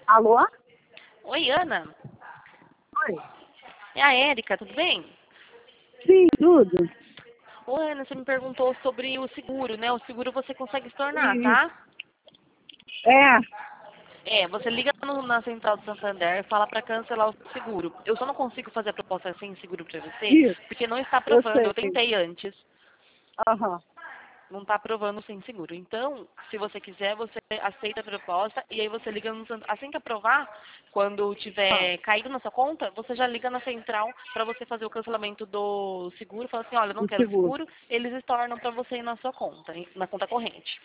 Alô? Oi, Ana. Oi. É a Érica, tudo bem? Sim, tudo. Oi, Ana, você me perguntou sobre o seguro, né? O seguro você consegue se tornar, Sim. tá? É. Você liga na Central do Santander e fala para cancelar o seguro. Eu só não consigo fazer a proposta sem seguro para você, Isso, porque não está eu aprovando. Eu sei. tentei antes, Aham. não está aprovando sem seguro. Então, se você quiser, você aceita a proposta e aí você liga no Santander. Assim que aprovar, quando Ah, tiver caído na sua conta, você já liga na Central para você fazer o cancelamento do seguro. Fala assim, olha, eu não do quero seguro. seguro, eles estornam para você ir na sua conta, na conta corrente.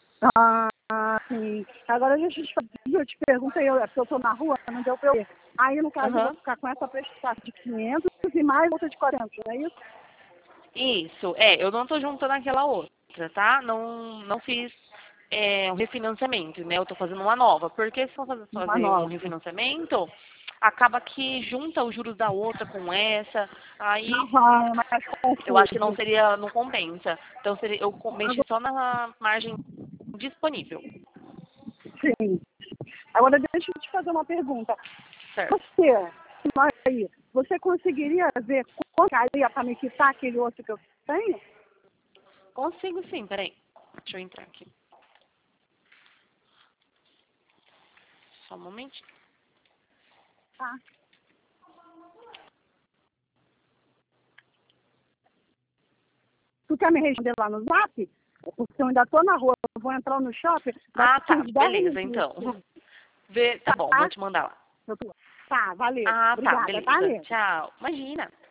Sim. Agora deixa eu te fazer, eu te perguntei, porque eu tô na rua, não deu pra eu ver. Aí, no caso, eu vou Aham. ficar com essa prestação de 500 e mais outra de 40, não é isso? Isso, eu não estou juntando aquela outra, tá? Não fiz um refinanciamento, né? Eu estou fazendo uma nova. Porque se for Uma fazer um nova. refinanciamento, acaba que junta os juros da outra com essa, aí Não vai, é mais eu acho que não confuso. seria, não compensa. Então eu mexi Agora, só na margem disponível, sim. Agora deixa eu te fazer uma pergunta. certo? Você, aí, você conseguiria ver quanto caía para me quitar aquele outro que eu tenho? Consigo sim, peraí. Deixa eu entrar aqui. Só um momento. Tá. Tu quer me responder lá no Zap? Porque eu ainda tô na rua, eu vou entrar no shopping Ah, daqui tá, uns 10 beleza, então. minutos. Tá bom, vou Tá? te mandar lá. Tá, valeu. Ah, tá, Obrigada, tá, beleza. amigo? Tchau. Imagina.